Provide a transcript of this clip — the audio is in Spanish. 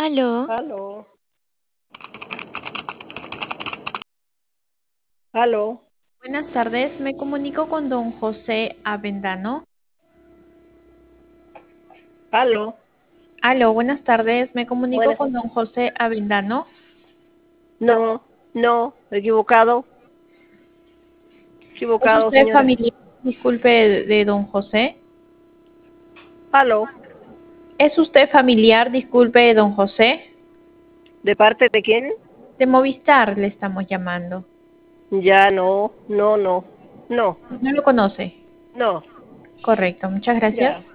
Aló, Aló, aló, Buenas tardes, me comunico con don José Avendano. aló. Aló, buenas tardes, me comunico Buenas. con don José Avendano. No, no, equivocado, ¿Es equivocado, usted señora. familiar? Disculpe de don José. Aló, ¿Es usted familiar? Disculpe de don José. ¿de parte de quién? De Movistar le estamos llamando. Ya no, no, no, no, ¿No lo conoce? no, Correcto, muchas ya. gracias.